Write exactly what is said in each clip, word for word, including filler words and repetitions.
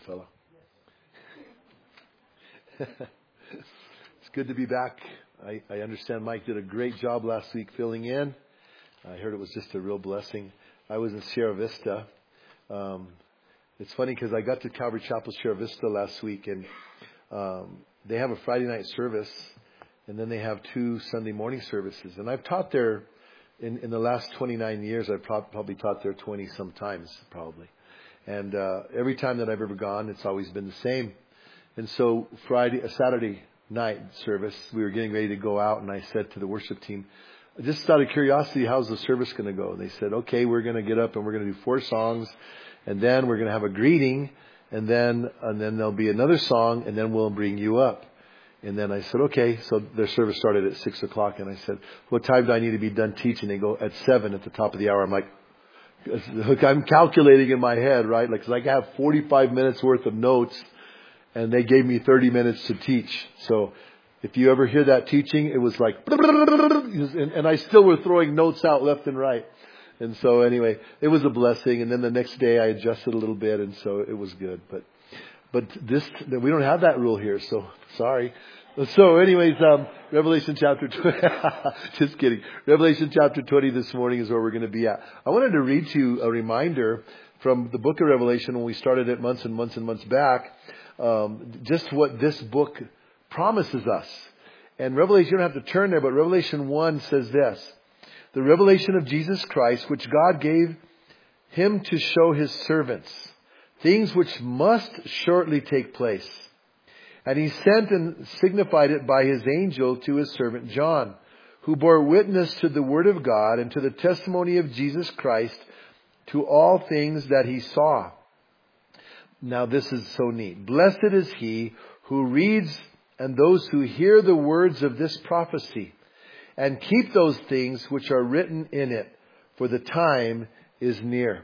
fellow. It's good to be back. I, I understand Mike did a great job last week filling in. I heard it was just a real blessing. I was in Sierra Vista. Um, it's funny because I got to Calvary Chapel Sierra Vista last week, and um, they have a Friday night service, and then they have two Sunday morning services. And I've taught there in, in the last twenty-nine years. I've pro- probably taught there twenty sometimes, probably. And uh, every time that I've ever gone, it's always been the same. And so Friday, a Saturday night service, we were getting ready to go out, and I said to the worship team, just out of curiosity, how's the service going to go? And they said, okay, we're going to get up and we're going to do four songs, and then we're going to have a greeting, and then and then there'll be another song, and then we'll bring you up. And then I said, okay. So their service started at six o'clock, and I said, what time do I need to be done teaching? They go, at seven at the top of the hour. I'm like, I'm calculating in my head, right? Like, 'cause I have forty-five minutes worth of notes, and they gave me thirty minutes to teach. So if you ever hear that teaching, it was like, and I still were throwing notes out left and right. And so anyway, it was a blessing. And then the next day I adjusted a little bit, and so it was good. But, but this, we don't have that rule here. So sorry. So anyways, um, Revelation chapter twenty, just kidding. Revelation chapter twenty this morning is where we're going to be at. I wanted to read to you a reminder from the book of Revelation when we started it months and months and months back. Um, just what this book promises us. And Revelation, you don't have to turn there, but Revelation one says this: the revelation of Jesus Christ, which God gave him to show his servants, things which must shortly take place. And he sent and signified it by his angel to his servant John, who bore witness to the word of God and to the testimony of Jesus Christ, to all things that he saw. Now this is so neat. Blessed is he who reads and those who hear the words of this prophecy, and keep those things which are written in it, for the time is near.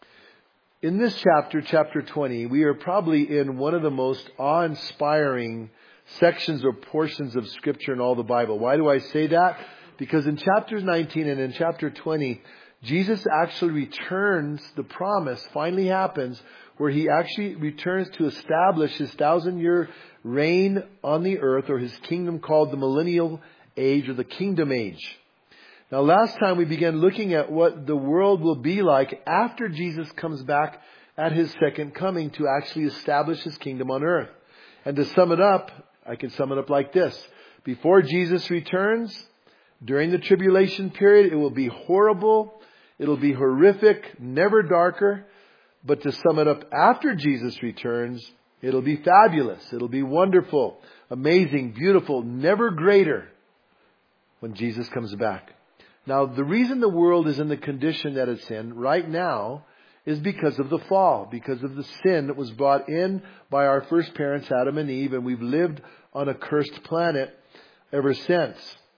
In this chapter, chapter twenty, we are probably in one of the most awe-inspiring sections or portions of Scripture in all the Bible. Why do I say that? Because in chapters nineteen and in chapter twenty, Jesus actually returns, the promise finally happens, where he actually returns to establish his thousand-year reign on the earth, or his kingdom called the millennial age, or the kingdom age. Now, last time we began looking at what the world will be like after Jesus comes back at his second coming to actually establish his kingdom on earth. And to sum it up, I can sum it up like this. Before Jesus returns, during the tribulation period, it will be horrible. It'll be horrific, never darker. But to sum it up, after Jesus returns, it'll be fabulous. It'll be wonderful, amazing, beautiful, never greater when Jesus comes back. Now, the reason the world is in the condition that it's in right now is because of the fall, because of the sin that was brought in by our first parents, Adam and Eve, and we've lived on a cursed planet ever since.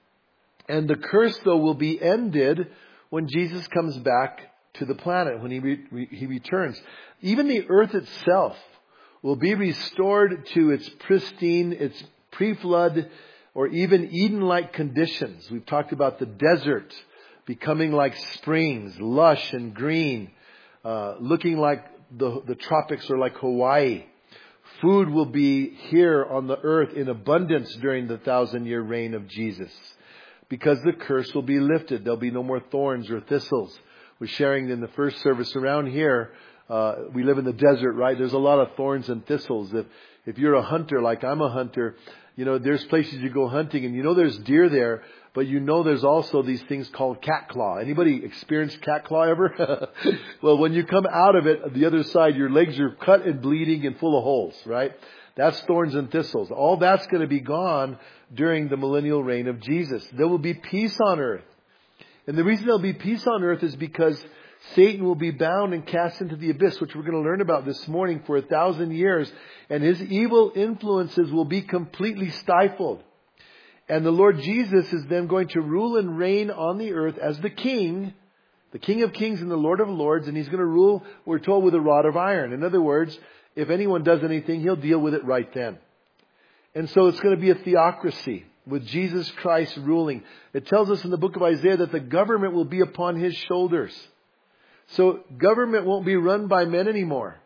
And the curse, though, will be ended when Jesus comes back to the planet, when he re- he returns. Even the earth itself will be restored to its pristine, its pre-flood, or even Eden-like conditions. We've talked about the desert becoming like springs, lush and green, uh, looking like the, the tropics or like Hawaii. Food will be here on the earth in abundance during the thousand-year reign of Jesus, because the curse will be lifted. There'll be no more thorns or thistles. We're sharing in the first service around here. Uh, we live in the desert, right? There's a lot of thorns and thistles. If, if you're a hunter, like I'm a hunter, you know, there's places you go hunting and you know there's deer there, but you know there's also these things called catclaw. Anybody experienced catclaw ever? Well, when you come out of it, the other side, your legs are cut and bleeding and full of holes, right? That's thorns and thistles. All that's going to be gone during the millennial reign of Jesus. There will be peace on earth. And the reason there'll be peace on earth is because Satan will be bound and cast into the abyss, which we're going to learn about this morning, for a thousand years. And his evil influences will be completely stifled. And the Lord Jesus is then going to rule and reign on the earth as the King, the King of Kings and the Lord of Lords. And he's going to rule, we're told, with a rod of iron. In other words, if anyone does anything, he'll deal with it right then. And so it's going to be a theocracy with Jesus Christ ruling. It tells us in the book of Isaiah that the government will be upon his shoulders. So government won't be run by men anymore.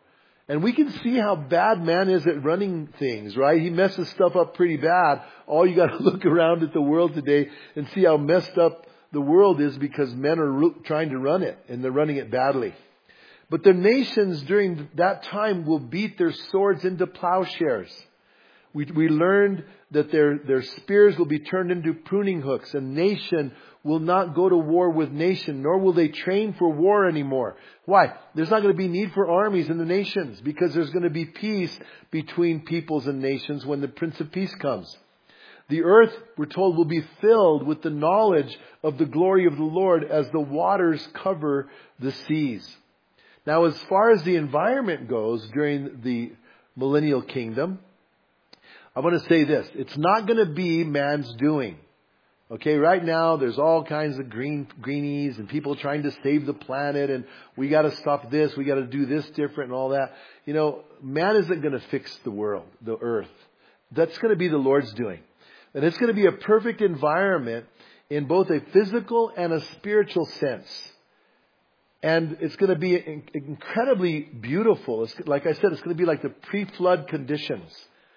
And we can see how bad man is at running things, right? He messes stuff up pretty bad. All you got to look around at the world today and see how messed up the world is because men are ru- trying to run it, and they're running it badly. But the nations during that time will beat their swords into plowshares. We, we learned that their, their spears will be turned into pruning hooks. A nation will not go to war with nation, nor will they train for war anymore. Why? There's not going to be need for armies in the nations, because there's going to be peace between peoples and nations when the Prince of Peace comes. The earth, we're told, will be filled with the knowledge of the glory of the Lord as the waters cover the seas. Now, as far as the environment goes during the millennial kingdom, I want to say this. It's not going to be man's doing. Okay, right now there's all kinds of green greenies and people trying to save the planet, and we got to stop this, we got to do this different and all that. You know, man isn't going to fix the world, the earth. That's going to be the Lord's doing. And it's going to be a perfect environment in both a physical and a spiritual sense. And it's going to be incredibly beautiful. It's, like I said, it's going to be like the pre-flood conditions.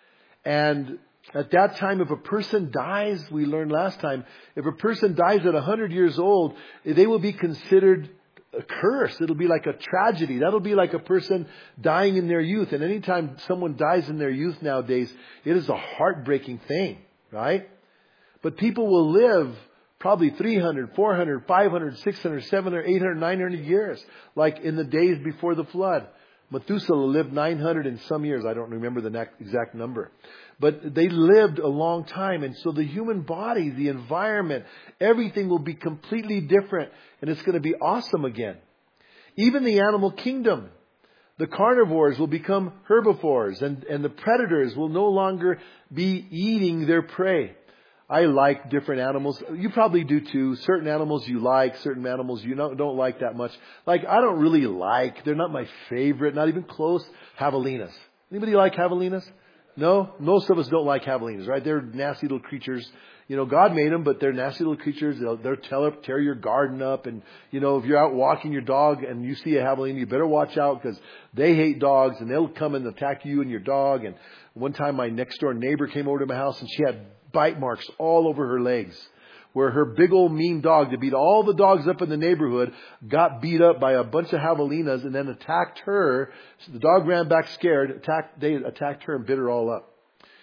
And at that time, if a person dies, we learned last time, if a person dies at one hundred years old, they will be considered a curse. It'll be like a tragedy. That'll be like a person dying in their youth. And anytime someone dies in their youth nowadays, it is a heartbreaking thing, right? But people will live probably three hundred, four hundred, five hundred, six hundred, seven hundred, eight hundred, nine hundred years, like in the days before the flood. Methuselah lived nine hundred and some years. I don't remember the exact number. But they lived a long time. And so the human body, the environment, everything will be completely different. And it's going to be awesome again. Even the animal kingdom. The carnivores will become herbivores. And, and the predators will no longer be eating their prey. I like different animals. You probably do too. Certain animals you like, certain animals you don't, don't like that much. Like, I don't really like, they're not my favorite, not even close, javelinas. Anybody like javelinas? No? Most of us don't like javelinas, right? They're nasty little creatures. You know, God made them, but they're nasty little creatures. They'll, they'll tear, tear your garden up. And, you know, if you're out walking your dog and you see a javelina, you better watch out because they hate dogs and they'll come and attack you and your dog. And one time my next door neighbor came over to my house and she had bite marks all over her legs, where her big old mean dog that beat all the dogs up in the neighborhood got beat up by a bunch of javelinas and then attacked her. So the dog ran back scared. Attacked, they attacked her and bit her all up.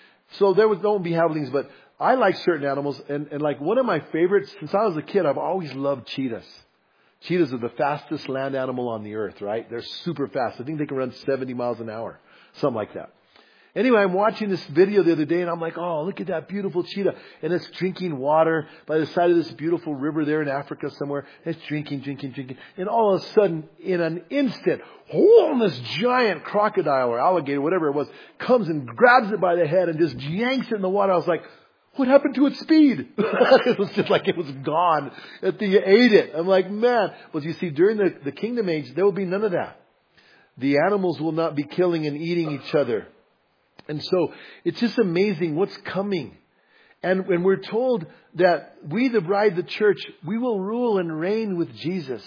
So there was don't be javelinas, but I like certain animals. And, and like one of my favorites, since I was a kid, I've always loved cheetahs. Cheetahs are the fastest land animal on the earth, right? They're super fast. I think they can run seventy miles an hour, something like that. Anyway, I'm watching this video the other day and I'm like, oh, look at that beautiful cheetah. And it's drinking water by the side of this beautiful river there in Africa somewhere. And it's drinking, drinking, drinking. And all of a sudden, in an instant, whoa, this giant crocodile or alligator, whatever it was, comes and grabs it by the head and just yanks it in the water. I was like, what happened to its speed? It was just like it was gone. That thing ate it. I'm like, man. But you see, during the, the kingdom age, there will be none of that. The animals will not be killing and eating each other. And so it's just amazing what's coming. And when we're told that we, the bride, the church, we will rule and reign with Jesus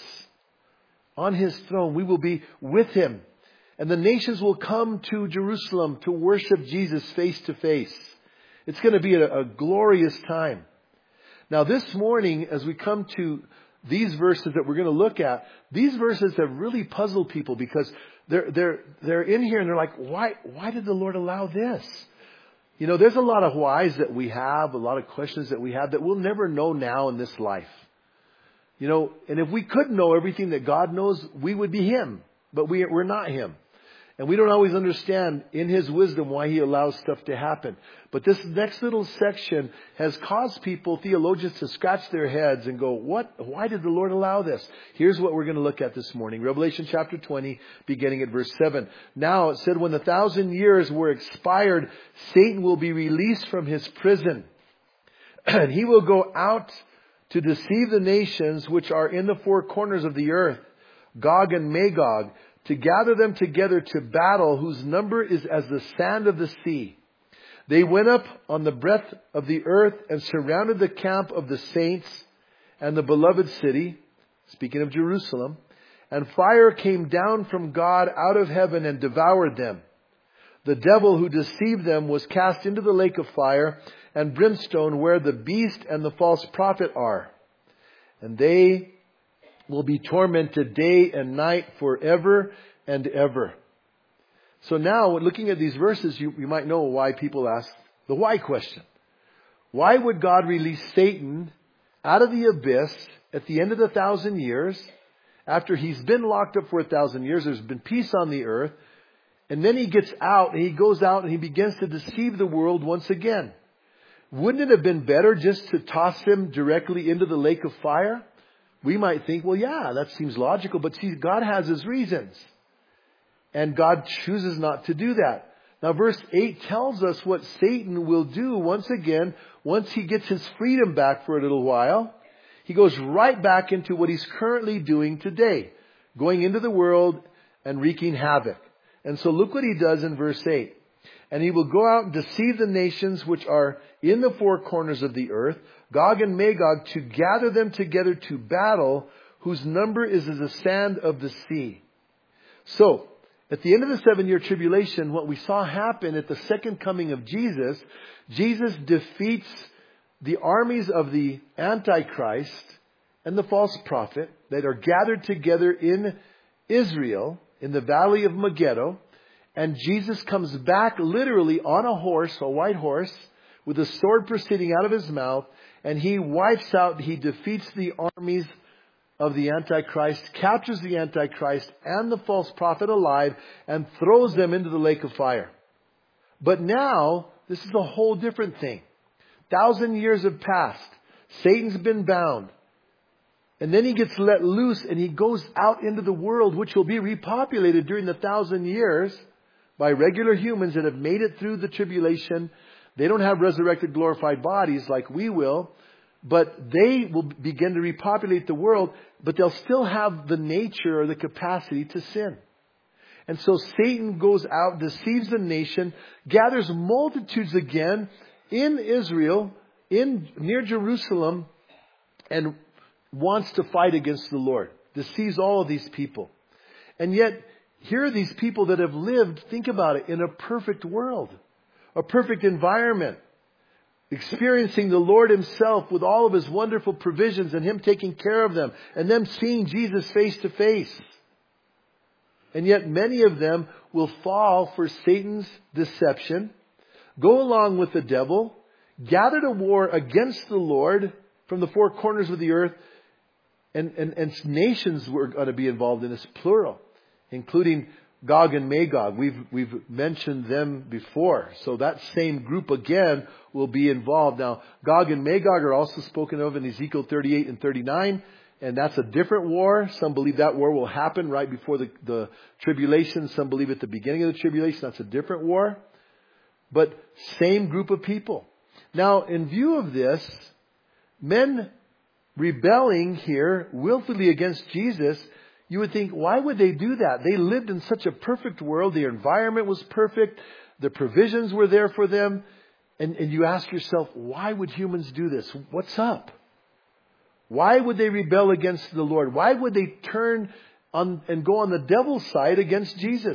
on His throne. We will be with Him. And the nations will come to Jerusalem to worship Jesus face to face. It's going to be a, a glorious time. Now this morning, as we come to these verses that we're going to look at, these verses have really puzzled people because They're, they're, they're in here and they're like, why, why did the Lord allow this? You know, there's a lot of whys that we have, a lot of questions that we have that we'll never know now in this life. You know, and if we could know everything that God knows, we would be Him, but we, we're not Him. And we don't always understand in His wisdom why He allows stuff to happen. But this next little section has caused people, theologians, to scratch their heads and go, what? Why did the Lord allow this? Here's what we're going to look at this morning. Revelation chapter twenty, beginning at verse seven. Now it said, when the thousand years were expired, Satan will be released from his prison. And he will go out to deceive the nations which are in the four corners of the earth, Gog and Magog, to gather them together to battle, whose number is as the sand of the sea. They went up on the breadth of the earth and surrounded the camp of the saints and the beloved city, speaking of Jerusalem, and fire came down from God out of heaven and devoured them. The devil who deceived them was cast into the lake of fire and brimstone where the beast and the false prophet are. And they will be tormented day and night forever and ever. So now, looking at these verses, you, you might know why people ask the why question. Why would God release Satan out of the abyss at the end of the thousand years, after he's been locked up for a thousand years, there's been peace on the earth, and then he gets out, and he goes out and he begins to deceive the world once again? Wouldn't it have been better just to toss him directly into the lake of fire? We might think, well, yeah, that seems logical, but see, God has His reasons. And God chooses not to do that. Now, verse eight tells us what Satan will do once again, once he gets his freedom back for a little while. He goes right back into what he's currently doing today, going into the world and wreaking havoc. And so look what he does in verse eight. And he will go out and deceive the nations which are in the four corners of the earth, Gog and Magog, to gather them together to battle, whose number is as the sand of the sea. So, at the end of the seven-year tribulation, what we saw happen at the second coming of Jesus, Jesus defeats the armies of the Antichrist and the false prophet that are gathered together in Israel, in the valley of Megiddo. And Jesus comes back literally on a horse, a white horse, with a sword proceeding out of his mouth. And he wipes out, he defeats the armies of the Antichrist, captures the Antichrist and the false prophet alive, and throws them into the lake of fire. But now, this is a whole different thing. Thousand years have passed. Satan's been bound. And then he gets let loose and he goes out into the world, which will be repopulated during the thousand years by regular humans that have made it through the tribulation. They don't have resurrected, glorified bodies like we will, but they will begin to repopulate the world, but they'll still have the nature or the capacity to sin. And so Satan goes out, deceives the nation, gathers multitudes again in Israel, in near Jerusalem, and wants to fight against the Lord. Deceives all of these people. And yet, here are these people that have lived, think about it, in a perfect world. A perfect environment. Experiencing the Lord Himself with all of His wonderful provisions and Him taking care of them. And them seeing Jesus face to face. And yet many of them will fall for Satan's deception. Go along with the devil. Gather to war against the Lord from the four corners of the earth. And, and, and nations were going to be involved in this, plural. Including Gog and Magog. We've, we've mentioned them before. So that same group again will be involved. Now, Gog and Magog are also spoken of in Ezekiel thirty-eight and thirty-nine. And that's a different war. Some believe that war will happen right before the, the tribulation. Some believe at the beginning of the tribulation. That's a different war. But same group of people. Now, in view of this, men rebelling here willfully against Jesus, you would think, why would they do that? They lived in such a perfect world. Their environment was perfect. The provisions were there for them. And, and you ask yourself, why would humans do this? What's up? Why would they rebel against the Lord? Why would they turn on and go on the devil's side against Jesus?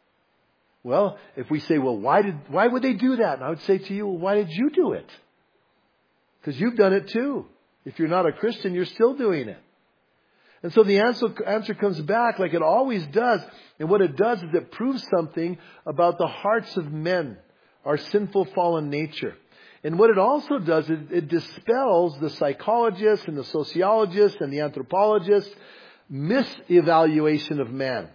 Well, if we say, well, why did why would they do that? And I would say to you, well, why did you do it? Because you've done it too. If you're not a Christian, you're still doing it. And so the answer, answer comes back like it always does. And what it does is it proves something about the hearts of men, our sinful fallen nature. And what it also does is it dispels the psychologists and the sociologists and the anthropologists' misevaluation of man.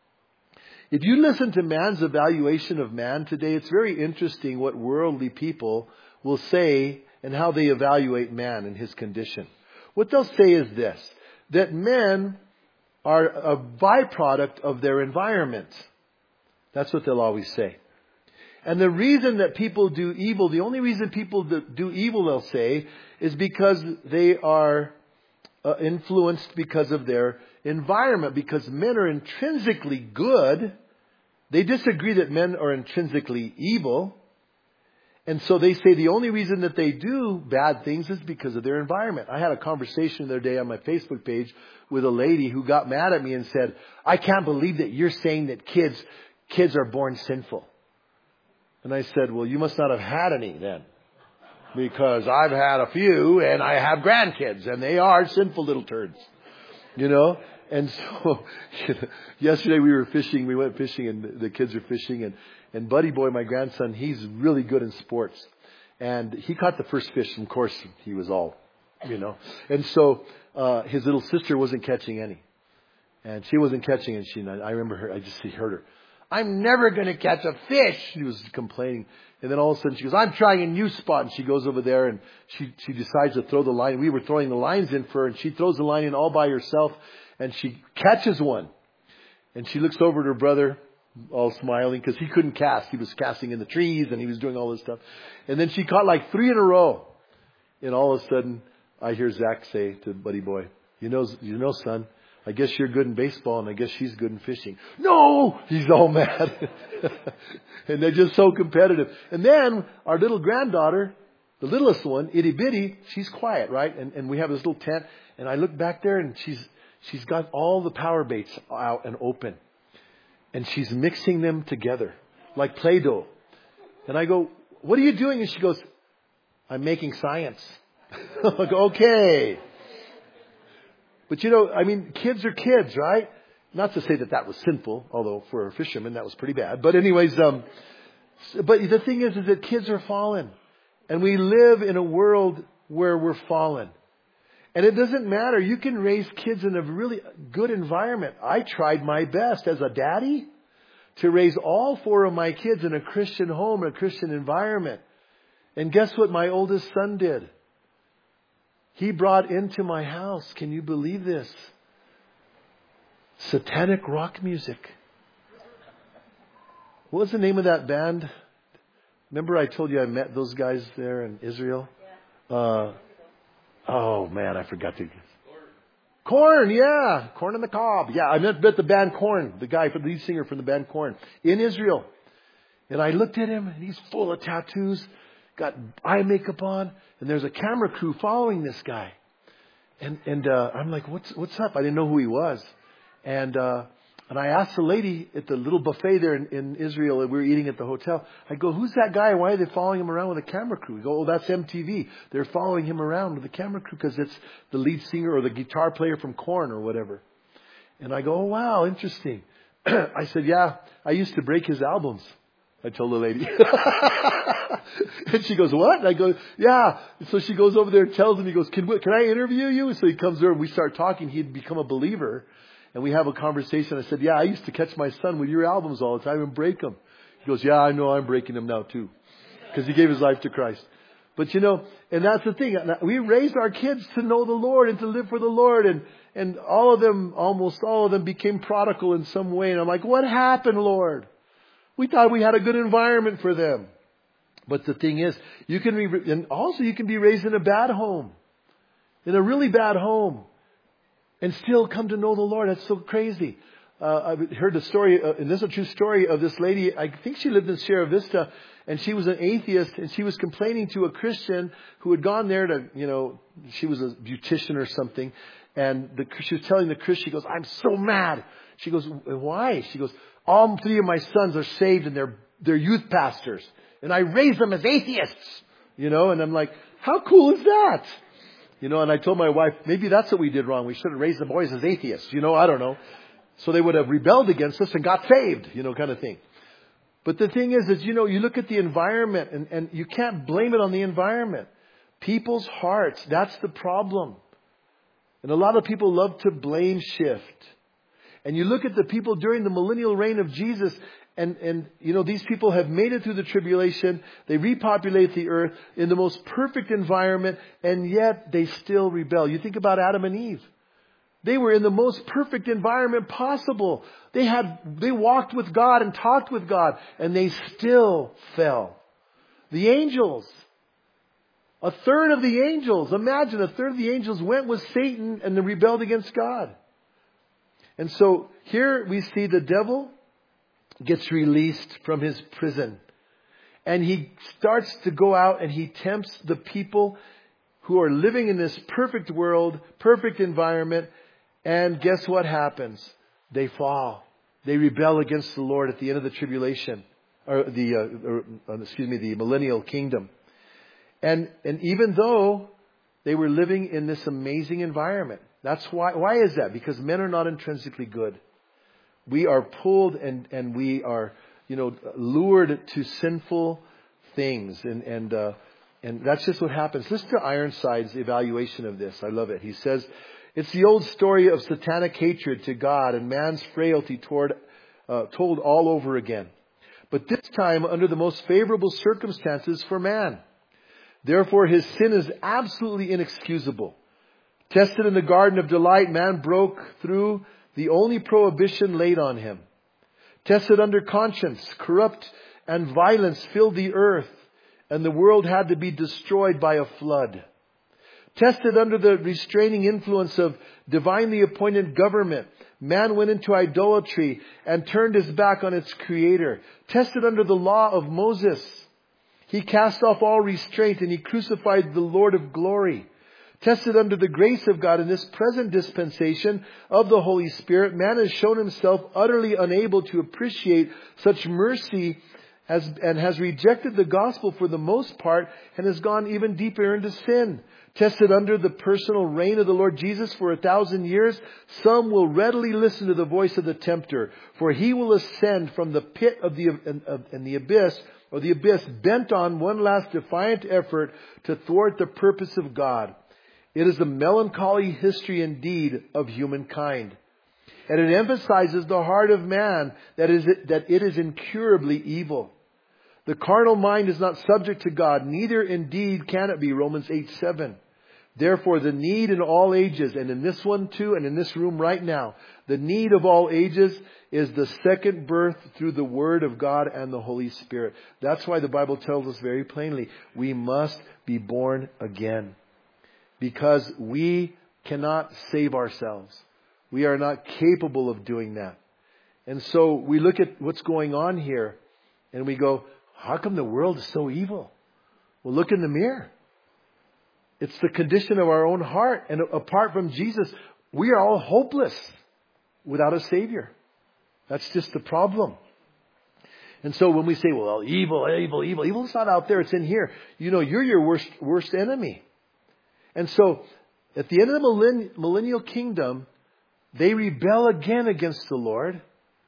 If you listen to man's evaluation of man today, it's very interesting what worldly people will say and how they evaluate man and his condition. What they'll say is this, that men are a byproduct of their environment. That's what they'll always say. And the reason that people do evil, the only reason people do evil, they'll say, is because they are uh, influenced because of their environment. Because men are intrinsically good. They disagree that men are intrinsically evil. And so they say the only reason that they do bad things is because of their environment. I had a conversation the other day on my Facebook page with a lady who got mad at me and said, I can't believe that you're saying that kids, kids are born sinful. And I said, well, you must not have had any then. Because I've had a few and I have grandkids and they are sinful little turds. You know? And so, yesterday we were fishing, we went fishing and the kids are fishing and, and Buddy Boy, my grandson, he's really good in sports. And he caught the first fish and of course he was all, you know. And so, uh, his little sister wasn't catching any. And she wasn't catching and she, I remember her, I just heard her, I'm never going to catch a fish. She was complaining. And then all of a sudden she goes, I'm trying a new spot. And she goes over there and she, she decides to throw the line. We were throwing the lines in for her and she throws the line in all by herself. And she catches one. And she looks over at her brother, all smiling, because he couldn't cast. He was casting in the trees and he was doing all this stuff. And then she caught like three in a row. And all of a sudden, I hear Zach say to Buddy Boy, you know, you know, son, I guess you're good in baseball and I guess she's good in fishing. No! He's all mad. And they're just so competitive. And then our little granddaughter, the littlest one, itty bitty, she's quiet, right? And, and we have this little tent. And I look back there and she's, She's got all the power baits out and open. And she's mixing them together like Play-Doh. And I go, what are you doing? And she goes, I'm making science. I'm like, okay. But you know, I mean, kids are kids, right? Not to say that that was sinful, although for a fisherman that was pretty bad. But anyways, um, but the thing is, is that kids are fallen. And we live in a world where we're fallen. And it doesn't matter. You can raise kids in a really good environment. I tried my best as a daddy to raise all four of my kids in a Christian home, a Christian environment. And guess what my oldest son did? He brought into my house, can you believe this? Satanic rock music. What was the name of that band? Remember I told you I met those guys there in Israel? Uh, Oh man, I forgot to. Korn, yeah, Korn on the Cob. Yeah, I met, met the band Korn, the guy, the lead singer from the band Korn in Israel. And I looked at him and he's full of tattoos, got eye makeup on, and there's a camera crew following this guy. And and uh, I'm like, what's what's up? I didn't know who he was. And uh, and I asked the lady at the little buffet there in, in Israel that we were eating at the hotel. I go, who's that guy? Why are they following him around with a camera crew? We go, oh, that's M T V. They're following him around with a camera crew because it's the lead singer or the guitar player from Korn or whatever. And I go, oh, wow, interesting. I said, yeah, I used to break his albums. I told the lady. And she goes, what? And I go, yeah. So she goes over there and tells him, he goes, can, we, can I interview you? So he comes over and we start talking. He'd become a believer. And we have a conversation. I said, yeah, I used to catch my son with your albums all the time and break them. He goes, yeah, I know I'm breaking them now too. Because he gave his life to Christ. But you know, and that's the thing. We raised our kids to know the Lord and to live for the Lord. And, and all of them, almost all of them became prodigal in some way. And I'm like, what happened, Lord? We thought we had a good environment for them. But the thing is, you can be, and also you can be raised in a bad home. In a really bad home. And still come to know the Lord. That's so crazy. Uh, I've heard the story, uh, and this is a true story of this lady. I think she lived in Sierra Vista, and she was an atheist, and she was complaining to a Christian who had gone there to, you know, she was a beautician or something, and the, she was telling the Christian, she goes, I'm so mad. She goes, why? She goes, all three of my sons are saved, and they're they're youth pastors, and I raised them as atheists, you know. And I'm like, how cool is that? You know, and I told my wife, maybe that's what we did wrong. We should have raised the boys as atheists. You know, I don't know. So they would have rebelled against us and got saved, you know, kind of thing. But the thing is, is, you know, you look at the environment and, and you can't blame it on the environment. People's hearts, that's the problem. And a lot of people love to blame shift. And you look at the people during the millennial reign of Jesus, And, and, you know, these people have made it through the tribulation. They repopulate the earth in the most perfect environment, and yet they still rebel. You think about Adam and Eve. They were in the most perfect environment possible. They had, they walked with God and talked with God, and they still fell. The angels. A third of the angels, imagine a third of the angels went with Satan and they rebelled against God. And so here we see the devil gets released from his prison. And he starts to go out and he tempts the people who are living in this perfect world, perfect environment. And guess what happens? They fall. They rebel against the Lord at the end of the tribulation, or the, uh, or, excuse me, the millennial kingdom. And, and even though they were living in this amazing environment, that's why, why is that? Because men are not intrinsically good. We are pulled and, and we are, you know, lured to sinful things. And, and, uh, and that's just what happens. Listen to Ironside's evaluation of this. I love it. He says, it's the old story of satanic hatred to God and man's frailty toward, uh, told all over again. But this time under the most favorable circumstances for man. Therefore his sin is absolutely inexcusable. Tested in the Garden of Delight, man broke through the only prohibition laid on him. Tested under conscience, corrupt and violence filled the earth, and the world had to be destroyed by a flood. Tested under the restraining influence of divinely appointed government, man went into idolatry and turned his back on its creator. Tested under the law of Moses, he cast off all restraint and he crucified the Lord of glory. Tested under the grace of God in this present dispensation of the Holy Spirit, man has shown himself utterly unable to appreciate such mercy as, and has rejected the gospel for the most part and has gone even deeper into sin. Tested under the personal reign of the Lord Jesus for a thousand years, some will readily listen to the voice of the tempter, for he will ascend from the pit of the, of, in the abyss, or the abyss, bent on one last defiant effort to thwart the purpose of God. It is a melancholy history indeed of humankind. And it emphasizes the heart of man that is that it is incurably evil. The carnal mind is not subject to God, neither indeed can it be. Romans eight seven. Therefore the need in all ages, and in this one too, and in this room right now, the need of all ages is the second birth through the Word of God and the Holy Spirit. That's why the Bible tells us very plainly, we must be born again. Because we cannot save ourselves. We are not capable of doing that. And so we look at what's going on here and we go, how come the world is so evil? Well, look in the mirror. It's the condition of our own heart. And apart from Jesus, we are all hopeless without a Savior. That's just the problem. And so when we say, well, evil, evil, evil, evil is not out there, it's in here. You know, you're your worst, worst enemy. And so, at the end of the millenn- millennial kingdom, they rebel again against the Lord.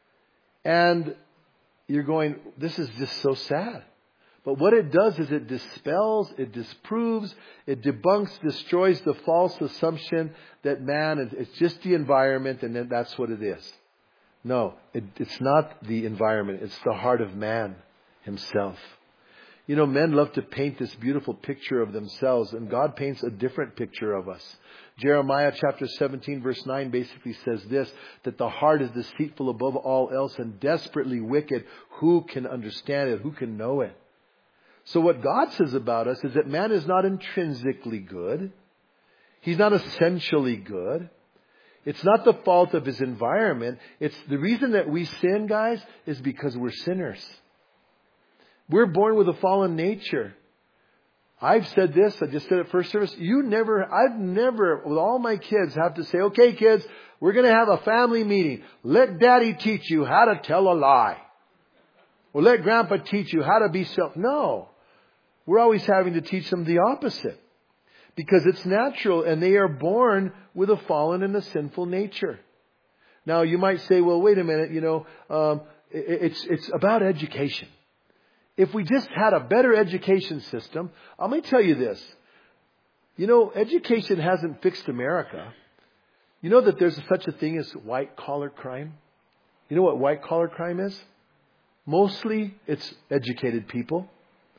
And you're going, this is just so sad. But what it does is it dispels, it disproves, it debunks, destroys the false assumption that man, it's just the environment and then that's what it is. No, it, it's not the environment. It's the heart of man himself. You know, men love to paint this beautiful picture of themselves, and God paints a different picture of us. Jeremiah chapter seventeen verse nine basically says this, that the heart is deceitful above all else and desperately wicked. Who can understand it? Who can know it? So what God says about us is that man is not intrinsically good. He's not essentially good. It's not the fault of his environment. It's the reason that we sin, guys, is because we're sinners. We're born with a fallen nature. I've said this, I just said it first service. You never, I've never, with all my kids, have to say, okay kids, we're going to have a family meeting. Let daddy teach you how to tell a lie. Or let grandpa teach you how to be self. No. We're always having to teach them the opposite. Because it's natural and they are born with a fallen and a sinful nature. Now you might say, well, wait a minute, you know, um, it, it's, it's about education. If we just had a better education system, let me tell you this. You know, education hasn't fixed America. You know that there's such a thing as white collar crime? You know what white collar crime is? Mostly it's educated people.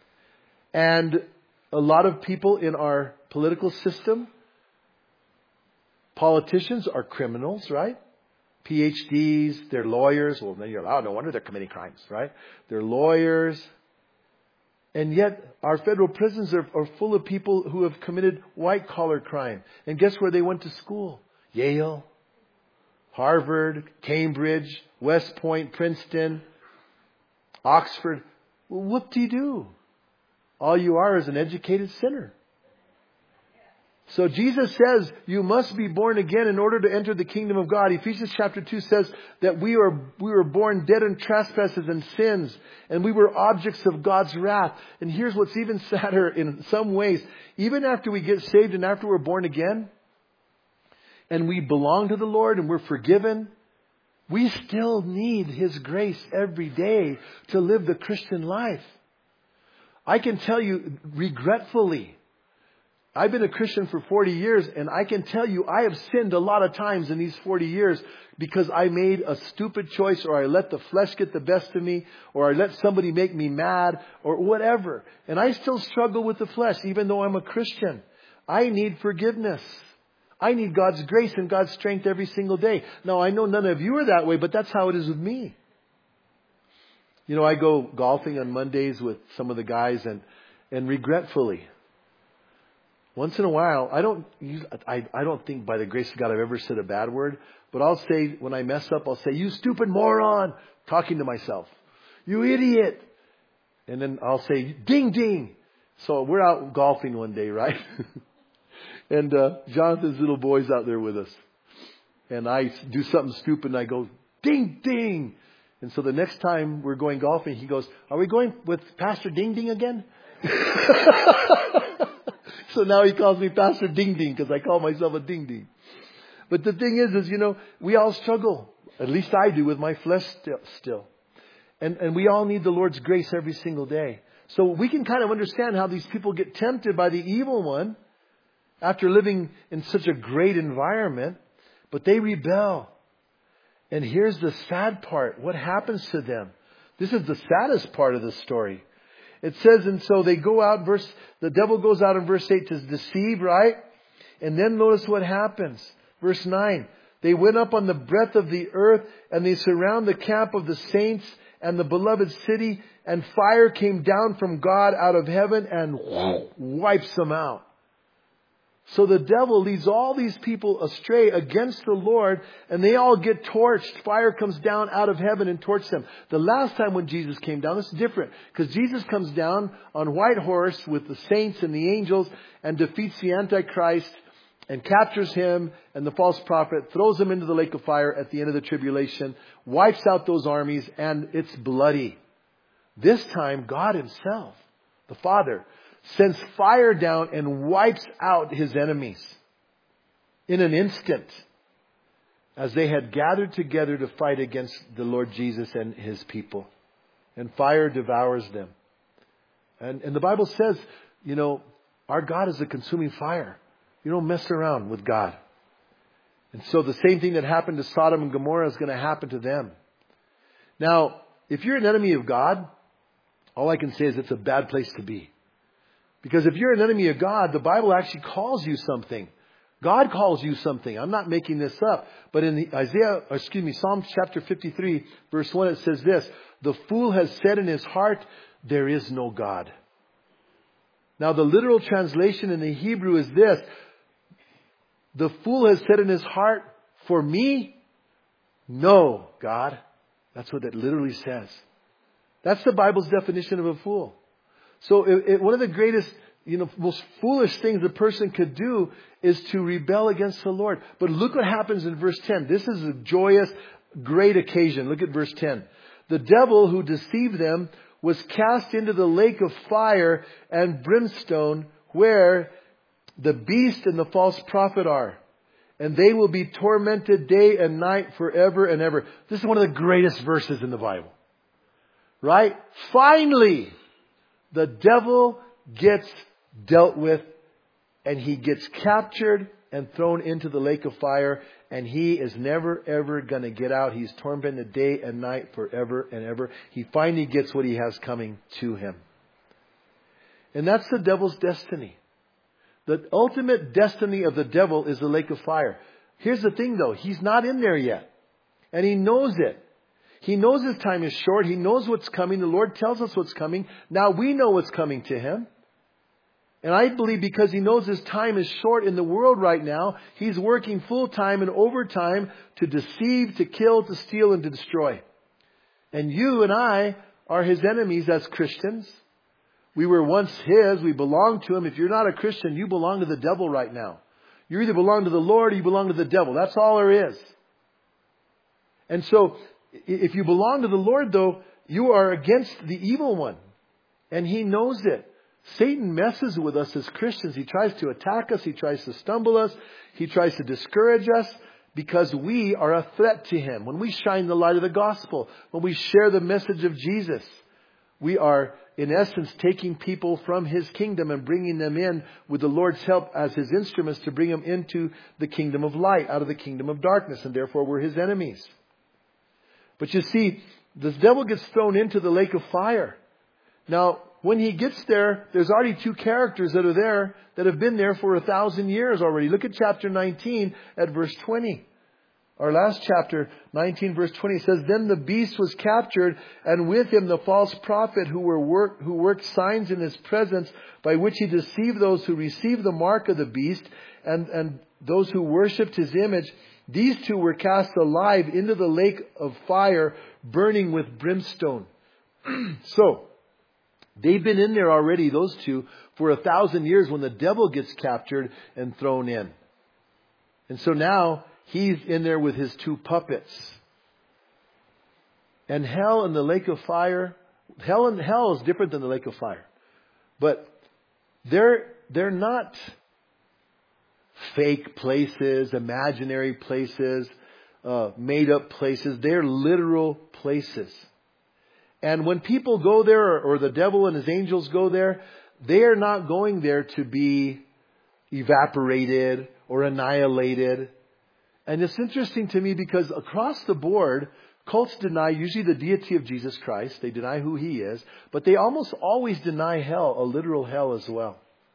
And a lot of people in our political system, politicians are criminals, right? P H Ds, they're lawyers. Well, then you're, oh, no wonder they're committing crimes, right? They're lawyers. And yet our federal prisons are, are full of people who have committed white collar crime. And guess where they went to school? Yale, Harvard, Cambridge, West Point, Princeton, Oxford. Well, whoop-de-doo. All you are is an educated sinner. So Jesus says you must be born again in order to enter the kingdom of God. Ephesians chapter two says that we are we were born dead in trespasses and sins, and we were objects of God's wrath. And here's what's even sadder in some ways. Even after we get saved and after we're born again, and we belong to the Lord and we're forgiven, we still need His grace every day to live the Christian life. I can tell you regretfully, I've been a Christian for forty years, and I can tell you I have sinned a lot of times in these forty years because I made a stupid choice, or I let the flesh get the best of me, or I let somebody make me mad, or whatever. And I still struggle with the flesh, even though I'm a Christian. I need forgiveness. I need God's grace and God's strength every single day. Now, I know none of you are that way, but that's how it is with me. You know, I go golfing on Mondays with some of the guys, and, and regretfully, once in a while, I don't use, I, I don't think by the grace of God I've ever said a bad word, but I'll say, when I mess up, I'll say, "You stupid moron," talking to myself. "You idiot." And then I'll say, "Ding, ding." So we're out golfing one day, right? And uh, Jonathan's little boy's out there with us. And I do something stupid and I go, "Ding, ding." And so the next time we're going golfing, he goes, "Are we going with Pastor Ding Ding again?" So now he calls me Pastor Ding Ding because I call myself a Ding Ding. But the thing is, is, you know, we all struggle. At least I do with my flesh still. still. And, and we all need the Lord's grace every single day. So we can kind of understand how these people get tempted by the evil one after living in such a great environment, but they rebel. And here's the sad part. What happens to them? This is the saddest part of the story. It says, and so they go out, verse, the devil goes out in verse eight to deceive, right? And then notice what happens. Verse nine. They went up on the breadth of the earth, and they surround the camp of the saints and the beloved city, and fire came down from God out of heaven and wipes them out. So the devil leads all these people astray against the Lord, and they all get torched. Fire comes down out of heaven and torches them. The last time when Jesus came down, this is different, because Jesus comes down on white horse with the saints and the angels and defeats the Antichrist and captures him and the false prophet, throws him into the lake of fire at the end of the tribulation, wipes out those armies, and it's bloody. This time, God Himself, the Father, sends fire down and wipes out His enemies in an instant as they had gathered together to fight against the Lord Jesus and His people. And fire devours them. And, and the Bible says, you know, our God is a consuming fire. You don't mess around with God. And so the same thing that happened to Sodom and Gomorrah is going to happen to them. Now, if you're an enemy of God, all I can say is it's a bad place to be. Because if you're an enemy of God, the Bible actually calls you something. God calls you something. I'm not making this up. But in the Isaiah, or excuse me, Psalm chapter fifty-three, verse one, it says this: "The fool has said in his heart, there is no God." Now the literal translation in the Hebrew is this: "The fool has said in his heart, for me, no God." That's what it literally says. That's the Bible's definition of a fool. So it, it, one of the greatest, you know, most foolish things a person could do is to rebel against the Lord. But look what happens in verse ten. This is a joyous, great occasion. Look at verse ten. "The devil who deceived them was cast into the lake of fire and brimstone, where the beast and the false prophet are. And they will be tormented day and night forever and ever." This is one of the greatest verses in the Bible. Right? Finally, the devil gets dealt with, and he gets captured and thrown into the lake of fire, and he is never ever going to get out. He's tormented day and night forever and ever. He finally gets what he has coming to him. And that's the devil's destiny. The ultimate destiny of the devil is the lake of fire. Here's the thing though, he's not in there yet. And he knows it. He knows his time is short. He knows what's coming. The Lord tells us what's coming. Now we know what's coming to him. And I believe because he knows his time is short in the world right now, he's working full time and overtime to deceive, to kill, to steal, and to destroy. And you and I are His enemies as Christians. We were once His. We belong to Him. If you're not a Christian, you belong to the devil right now. You either belong to the Lord or you belong to the devil. That's all there is. And so, if you belong to the Lord, though, you are against the evil one. And He knows it. Satan messes with us as Christians. He tries to attack us. He tries to stumble us. He tries to discourage us because we are a threat to him. When we shine the light of the gospel, when we share the message of Jesus, we are, in essence, taking people from His kingdom and bringing them in with the Lord's help as His instruments to bring them into the kingdom of light, out of the kingdom of darkness. And therefore, we're His enemies. But you see, the devil gets thrown into the lake of fire. Now, when he gets there, there's already two characters that are there that have been there for a thousand years already. Look at chapter nineteen at verse twenty. Our last chapter, nineteen verse twenty, says, Then the beast was captured, and with him the false prophet who were work, who worked signs in his presence, by which he deceived those who received the mark of the beast, and, and those who worshipped his image. These two were cast alive into the lake of fire, burning with brimstone. So, they've been in there already, those two, for a thousand years when the devil gets captured and thrown in. And so now he's in there with his two puppets. And hell and the lake of fire, hell and hell is different than the lake of fire. But they're, they're not fake places, imaginary places, uh, made up places. They're literal places. And when people go there, or, or the devil and his angels go there, they are not going there to be evaporated or annihilated. And it's interesting to me because across the board, cults deny usually the deity of Jesus Christ. They deny who He is. But they almost always deny hell, a literal hell as well.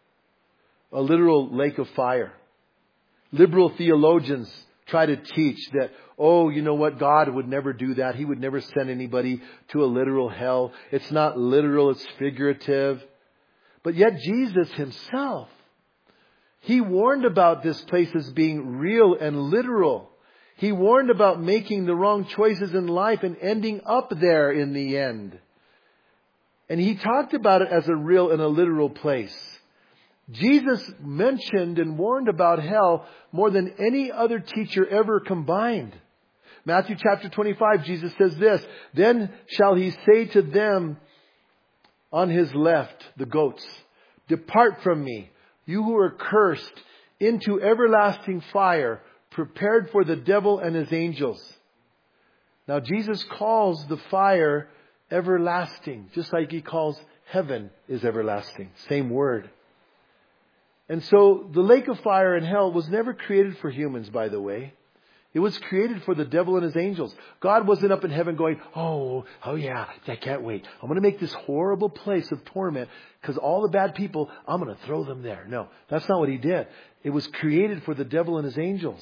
A literal lake of fire. Liberal theologians try to teach that, oh, you know what, God would never do that. He would never send anybody to a literal hell. It's not literal, it's figurative. But yet Jesus Himself, He warned about this place as being real and literal. He warned about making the wrong choices in life and ending up there in the end. And He talked about it as a real and a literal place. Jesus mentioned and warned about hell more than any other teacher ever combined. Matthew chapter twenty-five, Jesus says this, Then shall He say to them on His left, the goats, Depart from me, you who are cursed, into everlasting fire, prepared for the devil and his angels. Now Jesus calls the fire everlasting, just like He calls heaven is everlasting. Same word. And so the lake of fire and hell was never created for humans, by the way. It was created for the devil and his angels. God wasn't up in heaven going, oh, oh yeah, I can't wait. I'm going to make this horrible place of torment because all the bad people, I'm going to throw them there. No, that's not what He did. It was created for the devil and his angels.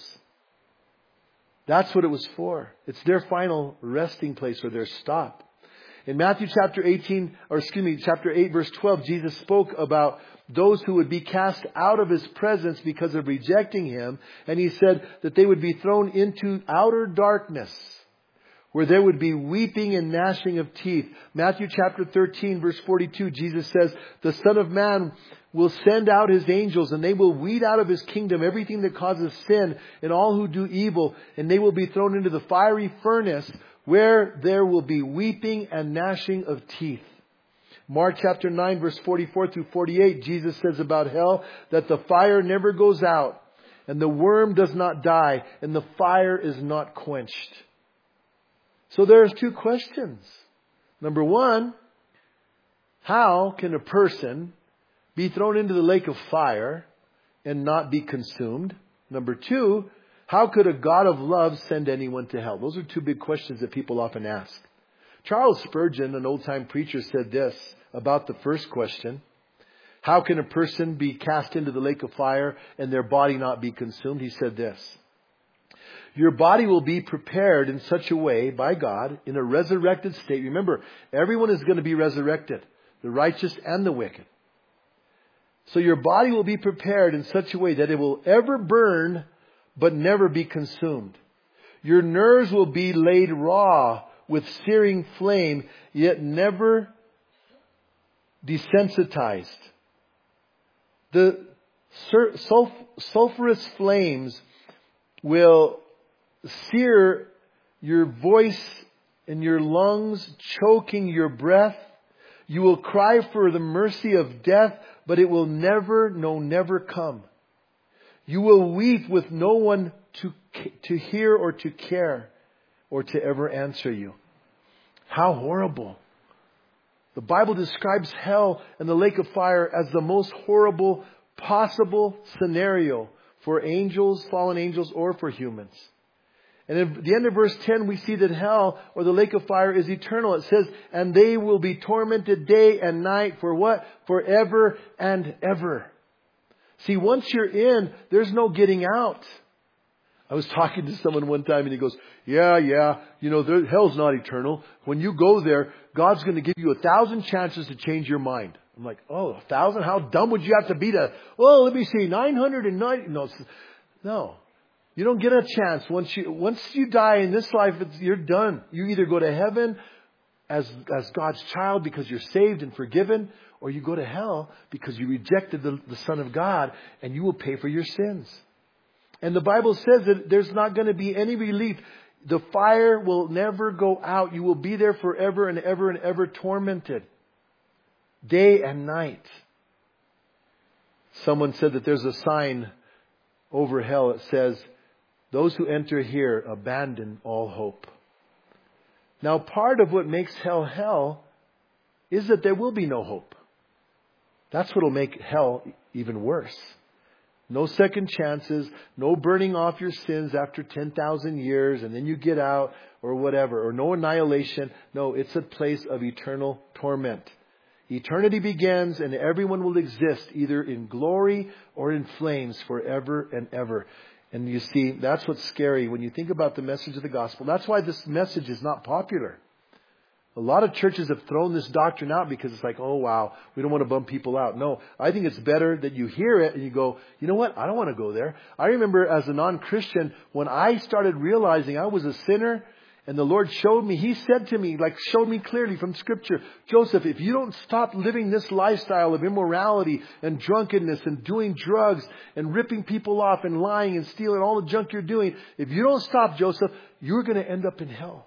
That's what it was for. It's their final resting place or their stop. In Matthew chapter eighteen, or excuse me, chapter eight, verse twelve, Jesus spoke about those who would be cast out of His presence because of rejecting Him. And He said that they would be thrown into outer darkness, where there would be weeping and gnashing of teeth. Matthew chapter thirteen, verse forty-two, Jesus says, The Son of Man will send out His angels, and they will weed out of His kingdom everything that causes sin and all who do evil. And they will be thrown into the fiery furnace, where there will be weeping and gnashing of teeth. Mark chapter nine, verse forty-four through forty-eight, Jesus says about hell that the fire never goes out, and the worm does not die, and the fire is not quenched. So there's two questions. Number one, how can a person be thrown into the lake of fire and not be consumed? Number two, how could a God of love send anyone to hell? Those are two big questions that people often ask. Charles Spurgeon, an old-time preacher, said this about the first question. How can a person be cast into the lake of fire and their body not be consumed? He said this. Your body will be prepared in such a way by God in a resurrected state. Remember, everyone is going to be resurrected, the righteous and the wicked. So your body will be prepared in such a way that it will ever burn but never be consumed. Your nerves will be laid raw with searing flame, yet never desensitized. The sulf- sulfurous flames will sear your voice and your lungs, choking your breath. You will cry for the mercy of death, but it will never, no, never come. You will weep with no one to, to hear or to care or to ever answer you. How horrible. The Bible describes hell and the lake of fire as the most horrible possible scenario for angels, fallen angels, or for humans. And at the end of verse ten, we see that hell, or the lake of fire, is eternal. It says, and they will be tormented day and night for what? Forever and ever. See, once you're in, there's no getting out. I was talking to someone one time and he goes, yeah, yeah, you know, there, hell's not eternal. When you go there, God's going to give you a thousand chances to change your mind. I'm like, oh, a thousand? How dumb would you have to be to, well, let me see, nine hundred ninety. No, no. You don't get a chance. Once you, once you die in this life, it's, you're done. You either go to heaven as, as God's child because you're saved and forgiven, or you go to hell because you rejected the, the Son of God and you will pay for your sins. And the Bible says that there's not going to be any relief. The fire will never go out. You will be there forever and ever and ever tormented. Day and night. Someone said that there's a sign over hell. It says, those who enter here abandon all hope. Now, part of what makes hell hell is that there will be no hope. That's what will make hell even worse. No second chances, no burning off your sins after ten thousand years and then you get out or whatever, or no annihilation. No, it's a place of eternal torment. Eternity begins and everyone will exist either in glory or in flames forever and ever. And you see, that's what's scary when you think about the message of the gospel. That's why this message is not popular. A lot of churches have thrown this doctrine out because it's like, oh wow, we don't want to bum people out. No, I think it's better that you hear it and you go, you know what? I don't want to go there. I remember as a non-Christian, when I started realizing I was a sinner and the Lord showed me, He said to me, like showed me clearly from Scripture, Joseph, if you don't stop living this lifestyle of immorality and drunkenness and doing drugs and ripping people off and lying and stealing, all the junk you're doing, if you don't stop, Joseph, you're going to end up in hell.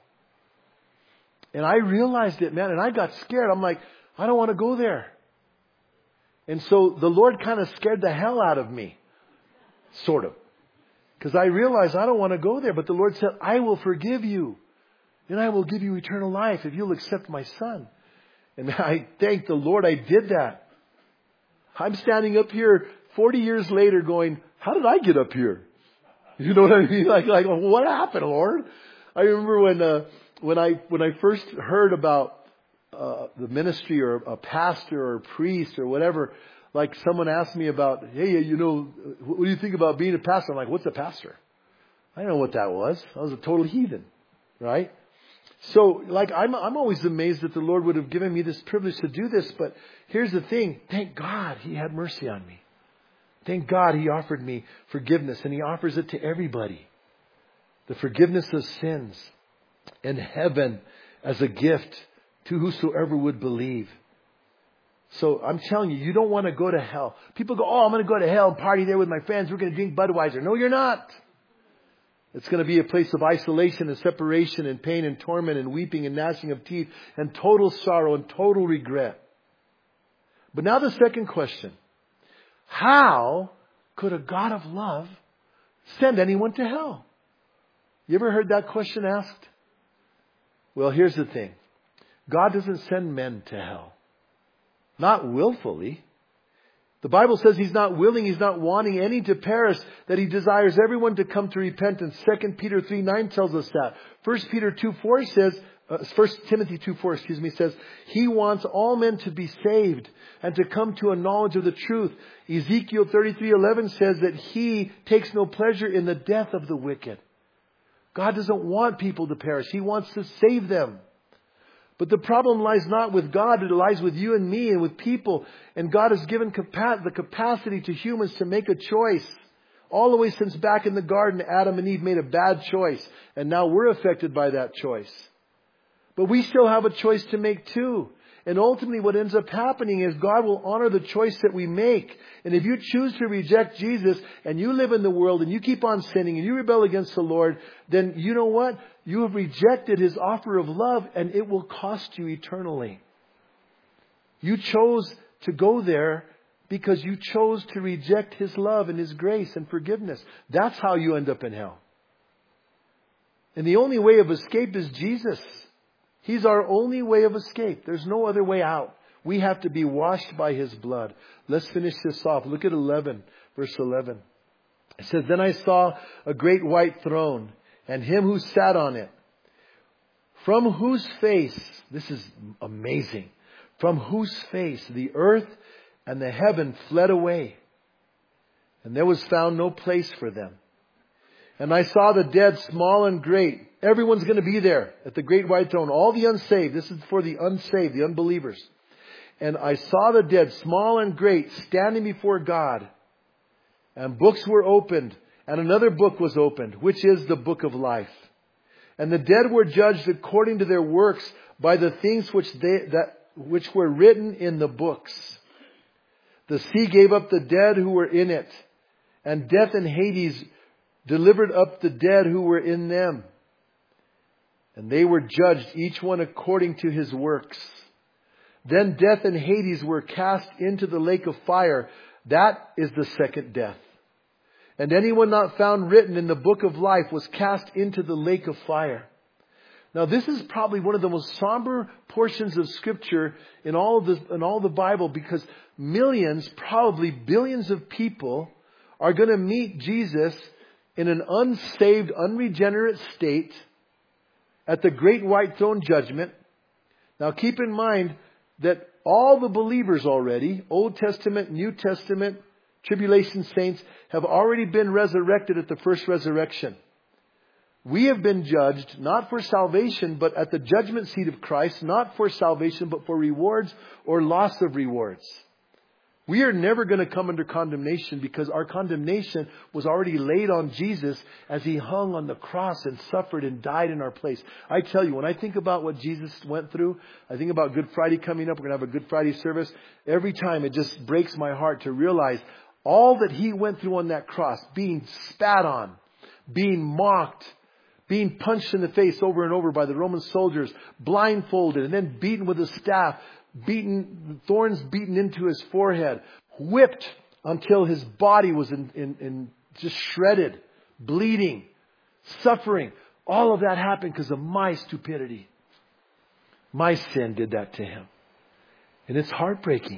And I realized it, man, and I got scared. I'm like, I don't want to go there. And so the Lord kind of scared the hell out of me. Sort of. Because I realized I don't want to go there. But the Lord said, I will forgive you. And I will give you eternal life if you'll accept my Son. And I thank the Lord I did that. I'm standing up here forty years later going, how did I get up here? You know what I mean? Like, like what happened, Lord? I remember when... Uh, When I when I first heard about uh, the ministry or a pastor or a priest or whatever, like someone asked me about, hey, you know, what do you think about being a pastor? I'm like, what's a pastor? I don't know what that was. I was a total heathen, right? So, like, I'm I'm always amazed that the Lord would have given me this privilege to do this. But here's the thing: thank God He had mercy on me. Thank God He offered me forgiveness, and He offers it to everybody. The forgiveness of sins. And heaven as a gift to whosoever would believe. So I'm telling you, you don't want to go to hell. People go, oh, I'm going to go to hell and party there with my friends. We're going to drink Budweiser. No, you're not. It's going to be a place of isolation and separation and pain and torment and weeping and gnashing of teeth and total sorrow and total regret. But now the second question. How could a God of love send anyone to hell? You ever heard that question asked? Well, here's the thing. God doesn't send men to hell. Not willfully. The Bible says He's not willing, He's not wanting any to perish, that He desires everyone to come to repentance. Second Peter three nine tells us that. First Peter two four says, uh, First Timothy two four, excuse me, says, He wants all men to be saved and to come to a knowledge of the truth. Ezekiel thirty-three eleven says that He takes no pleasure in the death of the wicked. God doesn't want people to perish. He wants to save them. But the problem lies not with God. It lies with you and me and with people. And God has given capa- the capacity to humans to make a choice. All the way since back in the garden, Adam and Eve made a bad choice. And now we're affected by that choice. But we still have a choice to make too. And ultimately what ends up happening is God will honor the choice that we make. And if you choose to reject Jesus and you live in the world and you keep on sinning and you rebel against the Lord, then you know what? You have rejected His offer of love and it will cost you eternally. You chose to go there because you chose to reject His love and His grace and forgiveness. That's how you end up in hell. And the only way of escape is Jesus. He's our only way of escape. There's no other way out. We have to be washed by His blood. Let's finish this off. Look at eleven, verse eleven. It says, "Then I saw a great white throne, and Him who sat on it, from whose face," this is amazing, "from whose face the earth and the heaven fled away, and there was found no place for them. And I saw the dead, small and great." Everyone's going to be there at the great white throne. All the unsaved. This is for the unsaved, the unbelievers. "And I saw the dead, small and great, standing before God. And books were opened. And another book was opened, which is the book of life. And the dead were judged according to their works by the things which they, that, which were written in the books. The sea gave up the dead who were in it. And death and Hades delivered up the dead who were in them. And they were judged, each one according to his works. Then death and Hades were cast into the lake of fire. That is the second death. And anyone not found written in the book of life was cast into the lake of fire." Now this is probably one of the most somber portions of Scripture in all of the, in all the Bible, because millions, probably billions of people are going to meet Jesus in an unsaved, unregenerate state at the great white throne judgment. Now keep in mind that all the believers already, Old Testament, New Testament, tribulation saints, have already been resurrected at the first resurrection. We have been judged not for salvation, but at the judgment seat of Christ, not for salvation, but for rewards or loss of rewards. We are never going to come under condemnation because our condemnation was already laid on Jesus as He hung on the cross and suffered and died in our place. I tell you, when I think about what Jesus went through, I think about Good Friday coming up. We're going to have a Good Friday service. Every time it just breaks my heart to realize all that He went through on that cross, being spat on, being mocked, being punched in the face over and over by the Roman soldiers, blindfolded and then beaten with a staff, beaten, thorns beaten into His forehead, whipped until His body was in, in, in just shredded, bleeding, suffering. All of that happened because of my stupidity. My sin did that to Him. And it's heartbreaking.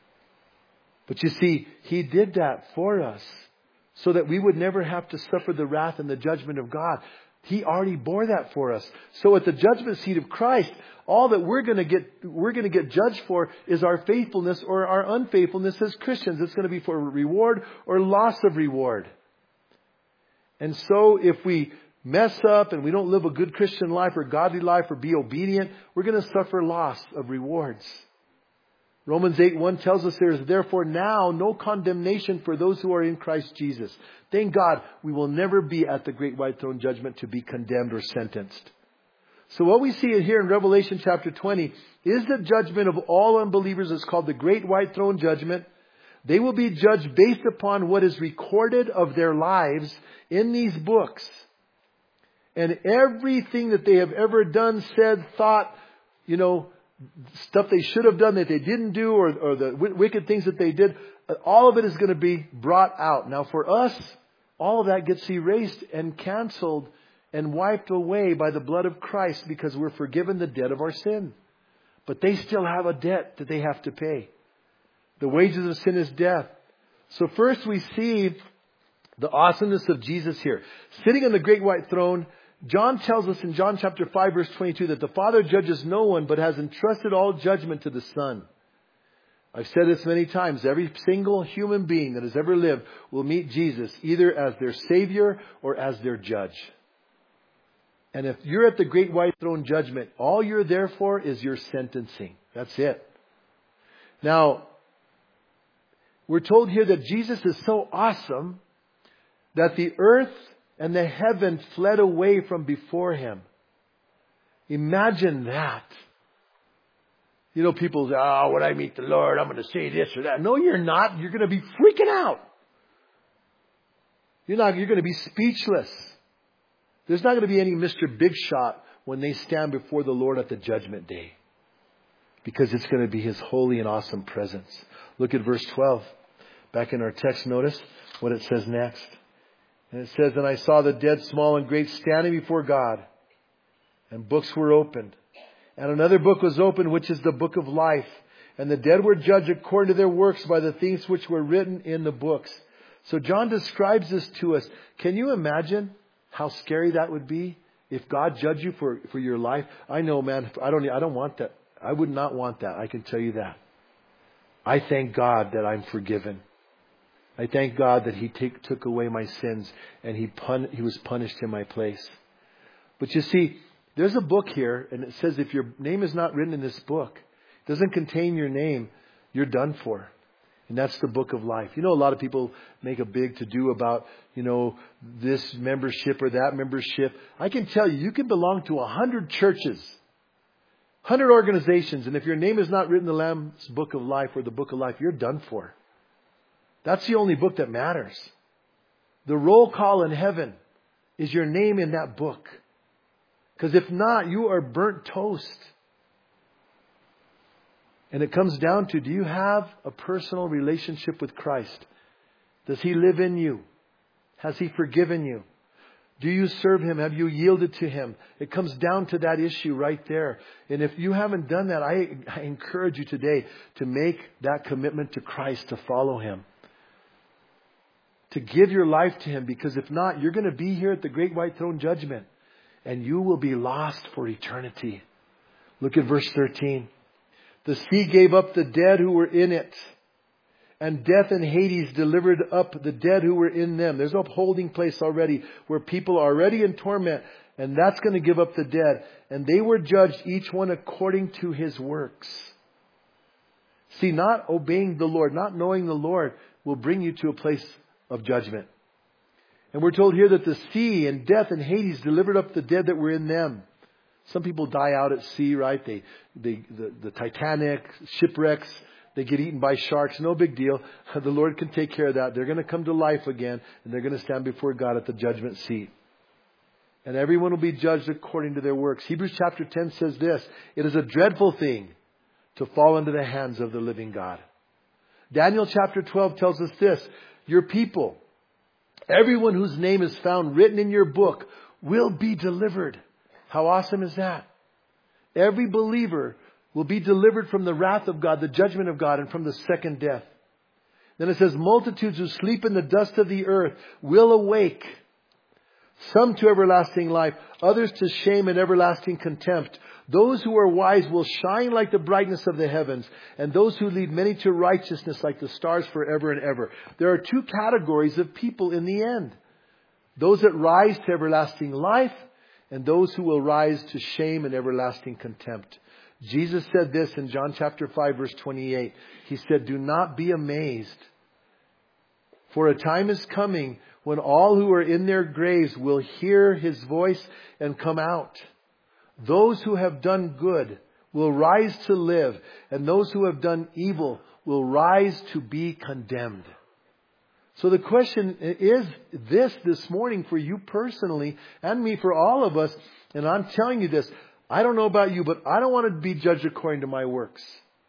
But you see, He did that for us so that we would never have to suffer the wrath and the judgment of God. He already bore that for us. So at the judgment seat of Christ, all that we're going to get, we're going to get judged for is our faithfulness or our unfaithfulness as Christians. It's going to be for reward or loss of reward. And so if we mess up and we don't live a good Christian life or godly life or be obedient, we're going to suffer loss of rewards. Romans eight one tells us there is therefore now no condemnation for those who are in Christ Jesus. Thank God we will never be at the great white throne judgment to be condemned or sentenced. So what we see here in Revelation chapter twenty is the judgment of all unbelievers. It's called the great white throne judgment. They will be judged based upon what is recorded of their lives in these books. And everything that they have ever done, said, thought, you know, stuff they should have done that they didn't do, or, or the w- wicked things that they did, all of it is going to be brought out. Now for us, all of that gets erased and canceled and wiped away by the blood of Christ because we're forgiven the debt of our sin. But they still have a debt that they have to pay. The wages of sin is death. So first we see the awesomeness of Jesus here. Sitting on the great white throne, John tells us in John chapter five verse twenty-two that the Father judges no one but has entrusted all judgment to the Son. I've said this many times. Every single human being that has ever lived will meet Jesus either as their Savior or as their judge. And if you're at the great white throne judgment, all you're there for is your sentencing. That's it. Now, we're told here that Jesus is so awesome that the earth and the heaven fled away from before Him. Imagine that. You know, people say, oh, when I meet the Lord, I'm going to say this or that. No, you're not. You're going to be freaking out. You're not, you're going to be speechless. There's not going to be any Mister Big Shot when they stand before the Lord at the judgment day. Because it's going to be His holy and awesome presence. Look at verse twelve. Back in our text, notice what it says next. And it says, and I saw the dead, small and great, standing before God. And books were opened. And another book was opened, which is the book of life. And the dead were judged according to their works by the things which were written in the books. So John describes this to us. Can you imagine how scary that would be if God judged you for, for your life? I know, man, I don't, I don't want that. I would not want that. I can tell you that. I thank God that I'm forgiven. I thank God that He take, took away my sins and He pun, He was punished in my place. But you see, there's a book here and it says if your name is not written in this book, it doesn't contain your name, you're done for. And that's the book of life. You know, a lot of people make a big to-do about, you know, this membership or that membership. I can tell you, you can belong to a hundred churches, hundred organizations. And if your name is not written in the Lamb's book of life or the book of life, you're done for. That's the only book that matters. The roll call in heaven is your name in that book. Because if not, you are burnt toast. And it comes down to, do you have a personal relationship with Christ? Does He live in you? Has He forgiven you? Do you serve Him? Have you yielded to Him? It comes down to that issue right there. And if you haven't done that, I, I encourage you today to make that commitment to Christ, to follow Him. To give your life to Him. Because if not, you're going to be here at the great white throne judgment. And you will be lost for eternity. Look at verse thirteen. The sea gave up the dead who were in it. And death and Hades delivered up the dead who were in them. There's a holding place already where people are already in torment. And that's going to give up the dead. And they were judged, each one according to his works. See, not obeying the Lord, not knowing the Lord will bring you to a place of judgment. And we're told here that the sea and death and Hades delivered up the dead that were in them. Some people die out at sea, right? They, they, the, the Titanic, shipwrecks, they get eaten by sharks. No big deal. The Lord can take care of that. They're going to come to life again and they're going to stand before God at the judgment seat. And everyone will be judged according to their works. Hebrews chapter ten says this, it is a dreadful thing to fall into the hands of the living God. Daniel chapter twelve tells us this, your people, everyone whose name is found written in your book will be delivered. How awesome is that? Every believer will be delivered from the wrath of God, the judgment of God, and from the second death. Then it says, multitudes who sleep in the dust of the earth will awake. Some to everlasting life, others to shame and everlasting contempt. Those who are wise will shine like the brightness of the heavens, and those who lead many to righteousness like the stars forever and ever. There are two categories of people in the end. Those that rise to everlasting life, and those who will rise to shame and everlasting contempt. Jesus said this in John chapter five verse twenty-eight. He said, do not be amazed, for a time is coming when all who are in their graves will hear His voice and come out. Those who have done good will rise to live, and those who have done evil will rise to be condemned. So the question is this this morning for you personally and me, for all of us. And I'm telling you this, I don't know about you, but I don't want to be judged according to my works.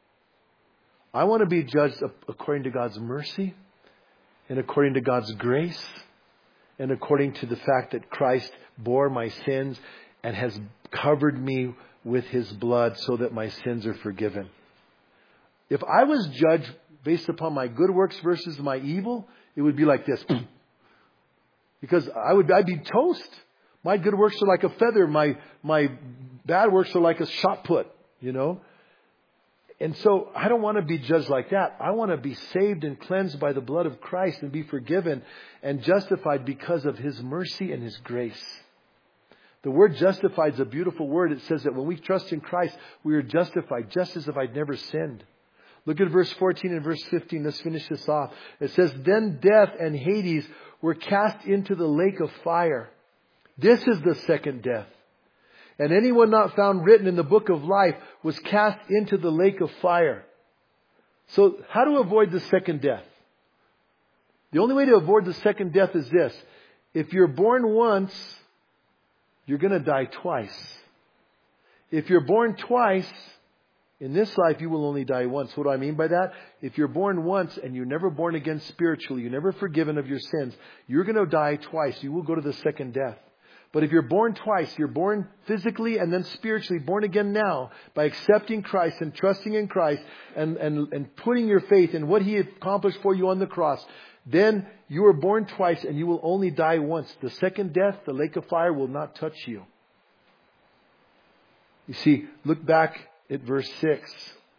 I want to be judged according to God's mercy and according to God's grace and according to the fact that Christ bore my sins and has covered me with His blood so that my sins are forgiven. If I was judged based upon my good works versus my evil, it would be like this. Because I would, I'd be toast. My good works are like a feather. My, my bad works are like a shot put, you know. And so I don't want to be judged like that. I want to be saved and cleansed by the blood of Christ and be forgiven and justified because of His mercy and His grace. The word justified is a beautiful word. It says that when we trust in Christ, we are justified just as if I'd never sinned. Look at verse fourteen and verse fifteen. Let's finish this off. It says, then death and Hades were cast into the lake of fire. This is the second death. And anyone not found written in the book of life was cast into the lake of fire. So how to avoid the second death? The only way to avoid the second death is this. If you're born once, you're going to die twice. If you're born twice, in this life you will only die once. What do I mean by that? If you're born once and you're never born again spiritually, you're never forgiven of your sins, you're going to die twice. You will go to the second death. But if you're born twice, you're born physically and then spiritually, born again now by accepting Christ and trusting in Christ and, and, and putting your faith in what He accomplished for you on the cross, then you are born twice and you will only die once. The second death, the lake of fire, will not touch you. You see, look back at verse six.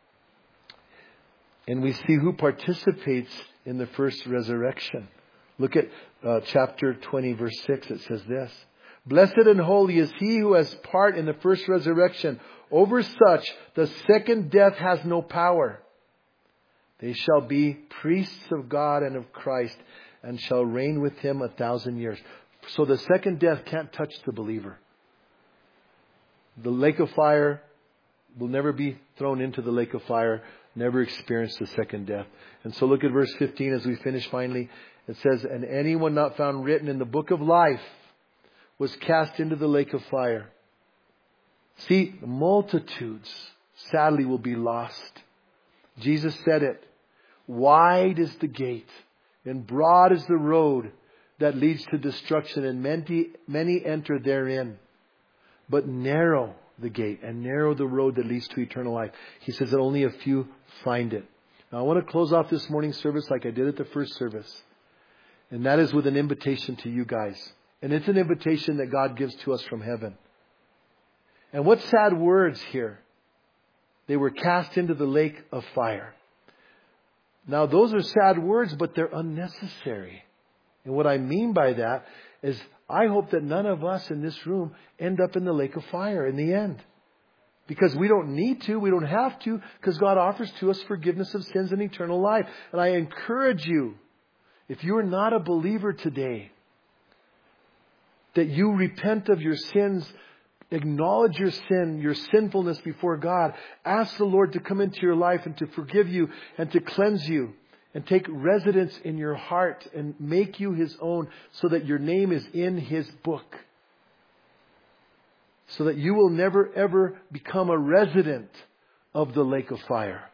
And we see who participates in the first resurrection. Look at uh, chapter twenty, verse six. It says this. Blessed and holy is he who has part in the first resurrection. Over such, the second death has no power. They shall be priests of God and of Christ and shall reign with Him a thousand years. So the second death can't touch the believer. The lake of fire will never be thrown into the lake of fire, never experience the second death. And so look at verse fifteen as we finish finally. It says, and anyone not found written in the book of life was cast into the lake of fire. See, multitudes sadly will be lost. Jesus said it. Wide is the gate and broad is the road that leads to destruction, and many, many enter therein. But narrow the gate and narrow the road that leads to eternal life. He says that only a few find it. Now I want to close off this morning's service like I did at the first service. And that is with an invitation to you guys. And it's an invitation that God gives to us from heaven. And what sad words here. They were cast into the lake of fire. Now those are sad words, but they're unnecessary. And what I mean by that is I hope that none of us in this room end up in the lake of fire in the end. Because we don't need to, we don't have to, because God offers to us forgiveness of sins and eternal life. And I encourage you, if you are not a believer today, that you repent of your sins, acknowledge your sin, your sinfulness before God. Ask the Lord to come into your life and to forgive you and to cleanse you and take residence in your heart and make you His own so that your name is in His book. So that you will never ever become a resident of the lake of fire.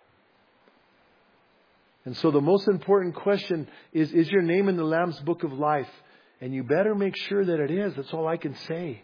And so the most important question is, is your name in the Lamb's book of life? And you better make sure that it is. That's all I can say.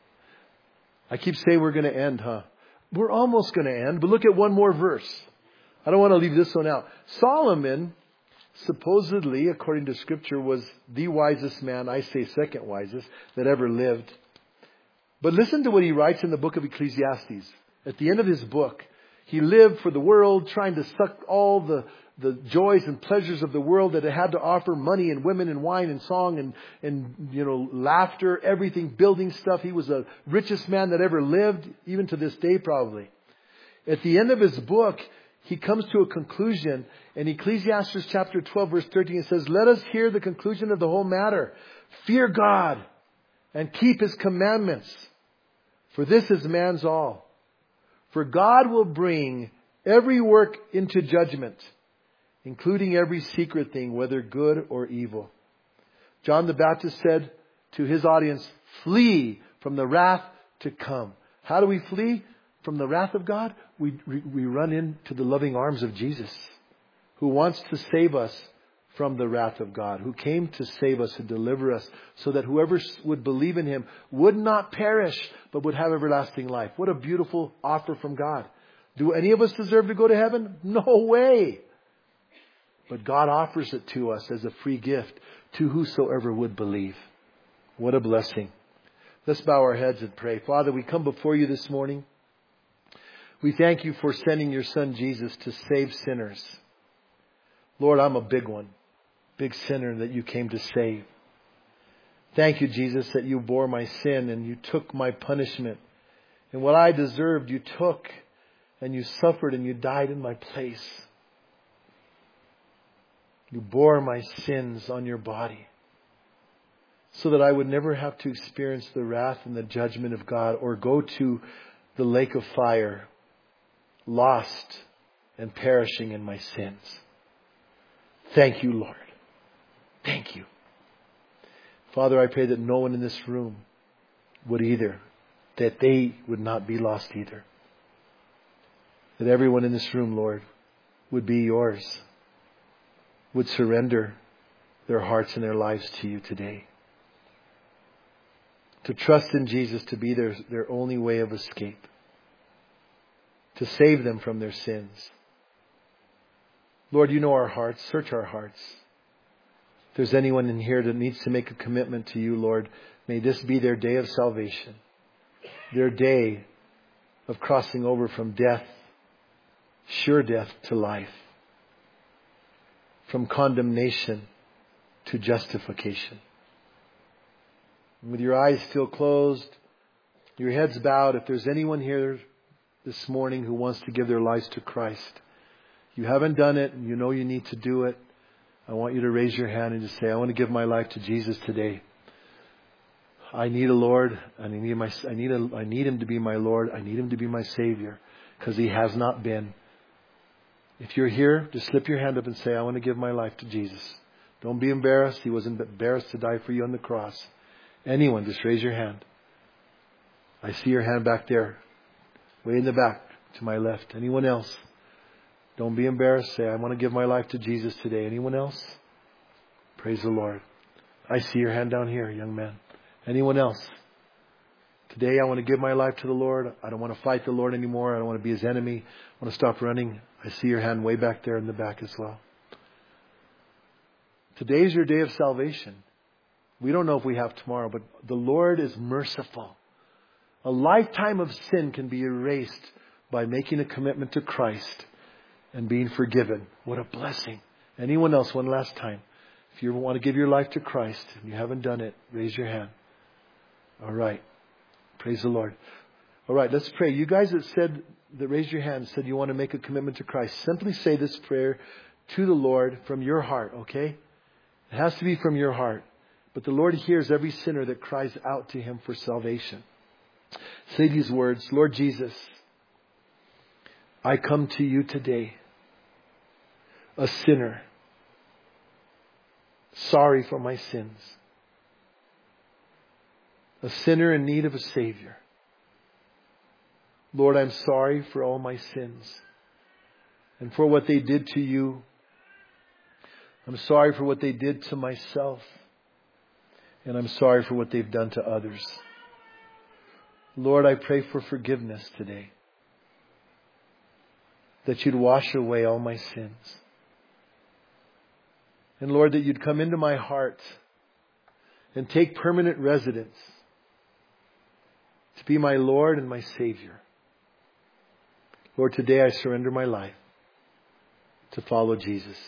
I keep saying we're going to end, huh? We're almost going to end. But look at one more verse. I don't want to leave this one out. Solomon, supposedly, according to Scripture, was the wisest man, I say second wisest, that ever lived. But listen to what he writes in the book of Ecclesiastes. At the end of his book, he lived for the world, trying to suck all the the joys and pleasures of the world that it had to offer, money and women and wine and song and, and, you know, laughter, everything, building stuff. He was the richest man that ever lived, even to this day probably. At the end of his book, he comes to a conclusion. In Ecclesiastes chapter twelve, verse thirteen, it says, let us hear the conclusion of the whole matter. Fear God and keep His commandments, for this is man's all. For God will bring every work into judgment, including every secret thing, whether good or evil. John the Baptist said to his audience, flee from the wrath to come. How do we flee from the wrath of God? We, we run into the loving arms of Jesus, who wants to save us from the wrath of God, who came to save us and deliver us so that whoever would believe in Him would not perish, but would have everlasting life. What a beautiful offer from God. Do any of us deserve to go to heaven? No way. But God offers it to us as a free gift to whosoever would believe. What a blessing. Let's bow our heads and pray. Father, we come before you this morning. We thank you for sending your Son Jesus to save sinners. Lord, I'm a big one, big sinner that you came to save. Thank you, Jesus, that you bore my sin and you took my punishment. And what I deserved, you took and you suffered and you died in my place. You bore my sins on your body so that I would never have to experience the wrath and the judgment of God or go to the lake of fire, lost and perishing in my sins. Thank you, Lord. Thank you. Father, I pray that no one in this room would either, that they would not be lost either. That everyone in this room, Lord, would be yours, would surrender their hearts and their lives to you today. To trust in Jesus to be their, their only way of escape. To save them from their sins. Lord, you know our hearts. Search our hearts. If there's anyone in here that needs to make a commitment to you, Lord, may this be their day of salvation. Their day of crossing over from death, sure death, to life. From condemnation to justification. With your eyes still closed, your heads bowed, if there's anyone here this morning who wants to give their lives to Christ, you haven't done it and you know you need to do it, I want you to raise your hand and just say, I want to give my life to Jesus today. I need a Lord, and I need my, I need a, I need Him to be my Lord. I need Him to be my Savior, because He has not been. If you're here, just slip your hand up and say, I want to give my life to Jesus. Don't be embarrassed. He wasn't embarrassed to die for you on the cross. Anyone, just raise your hand. I see your hand back there, way in the back to my left. Anyone else? Don't be embarrassed. Say, I want to give my life to Jesus today. Anyone else? Praise the Lord. I see your hand down here, young man. Anyone else? Today I want to give my life to the Lord. I don't want to fight the Lord anymore. I don't want to be His enemy. I want to stop running. I see your hand way back there in the back as well. Today is your day of salvation. We don't know if we have tomorrow, but the Lord is merciful. A lifetime of sin can be erased by making a commitment to Christ and being forgiven. What a blessing. Anyone else, one last time. If you want to give your life to Christ and you haven't done it, raise your hand. All right. Praise the Lord. All right, let's pray. You guys that said, that raised your hand, said you want to make a commitment to Christ, simply say this prayer to the Lord from your heart, okay? It has to be from your heart. But the Lord hears every sinner that cries out to Him for salvation. Say these words, Lord Jesus, I come to you today, a sinner, sorry for my sins, a sinner in need of a Savior. Lord, I'm sorry for all my sins and for what they did to you. I'm sorry for what they did to myself. And I'm sorry for what they've done to others. Lord, I pray for forgiveness today. That you'd wash away all my sins. And Lord, that you'd come into my heart and take permanent residence to be my Lord and my Savior. Lord, today I surrender my life to follow Jesus.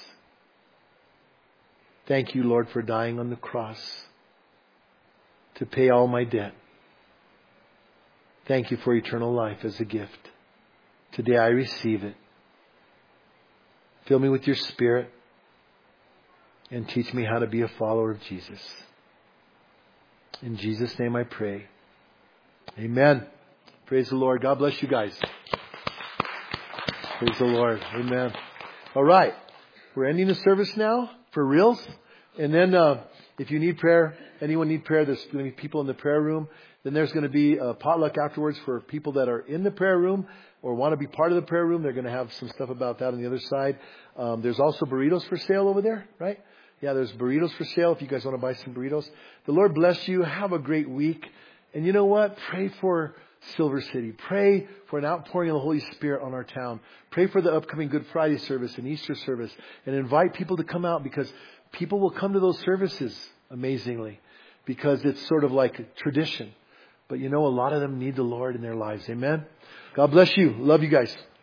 Thank you, Lord, for dying on the cross to pay all my debt. Thank you for eternal life as a gift. Today I receive it. Fill me with your Spirit and teach me how to be a follower of Jesus. In Jesus' name I pray. Amen. Praise the Lord. God bless you guys. Praise the Lord. Amen. All right. We're ending the service now for reals. And then uh, if you need prayer, anyone need prayer, there's going to be people in the prayer room. Then there's going to be a potluck afterwards for people that are in the prayer room or want to be part of the prayer room. They're going to have some stuff about that on the other side. Um, there's also burritos for sale over there, right? Yeah, there's burritos for sale if you guys want to buy some burritos. The Lord bless you. Have a great week. And you know what? Pray for Silver City. Pray for an outpouring of the Holy Spirit on our town. Pray for the upcoming Good Friday service and Easter service. And invite people to come out, because people will come to those services amazingly, because it's sort of like a tradition. But you know, a lot of them need the Lord in their lives. Amen. God bless you. Love you guys.